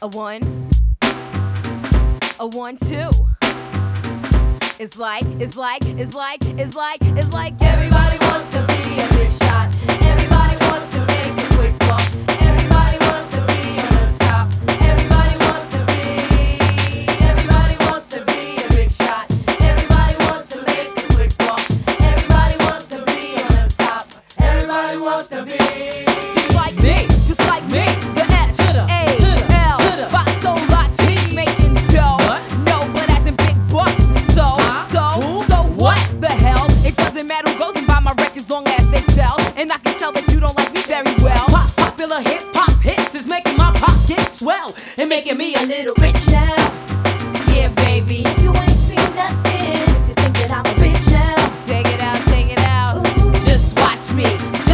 A one, a 1, 2. It's like everybody wants to be a big shot. Everybody wants to make a quick buck. Everybody wants to be on the top. Everybody wants to be a big shot. Everybody wants to make a quick buck. Everybody wants to be on the top. Everybody wants to be just like me, the S to the A to the L to the Basso Latin making dough. No, but as in big bucks. So what the hell? It doesn't matter who goes and buy my records long as they sell. And I can tell that you don't like me very well. Popular hip-hop hits is making my pocket swell and making me a little rich now. Yeah, baby. You ain't seen nothing if you think that I'm a bitch now. Take it out. Just watch me.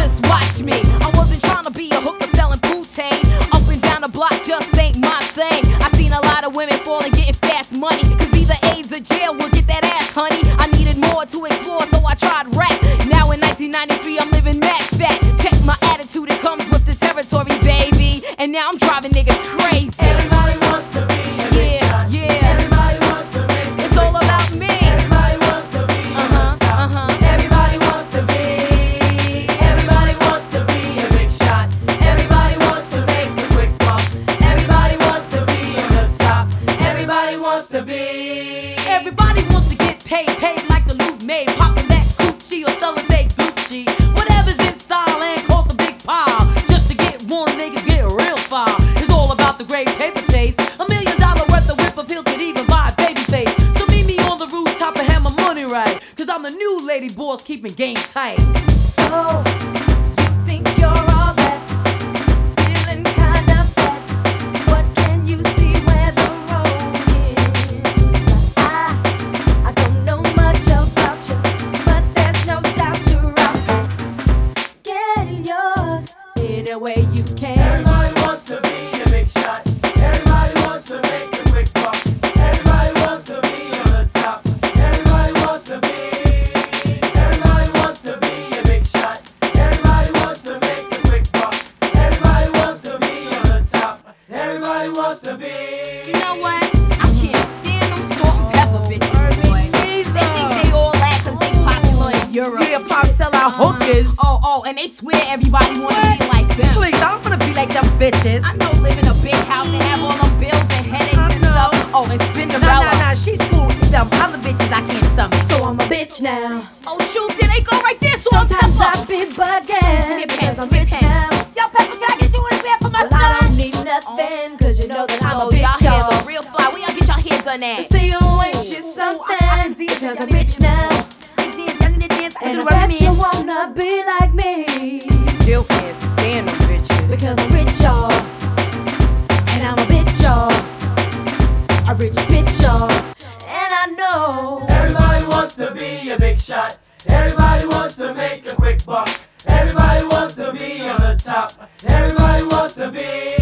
I wasn't trying to be a hooker selling butane. Up and down the block just ain't my thing. I seen a lot of women falling getting fast money. Cause either AIDS or jail will get that ass, honey. I needed more to explore, so I tried rap. Now in 1993, I'm living mad fat. Check my attitude, it comes with the territory, baby. And now I'm driving niggas crazy. Everybody wants to be a big shot. Everybody wants to make it. It's all about me. Everybody wants to be on the top. Everybody wants to be. Everybody wants to be a big shot. Everybody wants to make a quick buck. Everybody wants to be on the top. Everybody wants to be. Everybody wants to get paid like the loot made. Popping that coochie or selling fake Gucci. Whatever's in style and costs a big pile. Just to get one, niggas get real far. It's all about the great paper chase. $1 million worth of whip appeal could even buy a baby face. So meet me on the rooftop and have my money right. Cause I'm the new lady boss keeping game tight. So, you think you're all that, feeling kind of bad. What can you see where the road is? I don't know much about you, but there's no doubt you're out to get yours any way you can. Everybody wants to be a big shot. Everybody wants to make a quick buck. Everybody wants to be on the top. Everybody wants to be. Everybody wants to be a big shot. Everybody wants to make a quick buck. Everybody wants to be on the top. Everybody wants to be. You know what? I can't stand them salt and pepper bitches, boy. They think they all that cause they popular in Europe. Yeah, pop sell out hookers. Oh, and they swear everybody wanna be like them. Please, I don't wanna be like them bitches. I know live in a big house and have all them bills and headaches and stuff. Oh, and Spinderella. Nah, she's cool with them other bitches I can't stomach. So I'm a bitch now. Oh shoot, there they go right there. Salt and Sometimes I pepper. be bugging because I'm rich now. Yo, Pepper, can I get you in there for my Well, I son? don't need nothing cause you know that I'm a Oh, bitch, y'all hair y'all. look real fly. Where y'all get y'all hair done at? See you ain't shit something because I'm rich now. And I bet you wanna be like me Still can't stand them bitches. because I'm rich, y'all. And I'm a bitch, y'all. A rich bitch, y'all. And I know Everybody wants to be a big shot. Everybody wants to make a quick buck. Everybody wants to be on the top. Everybody wants to be.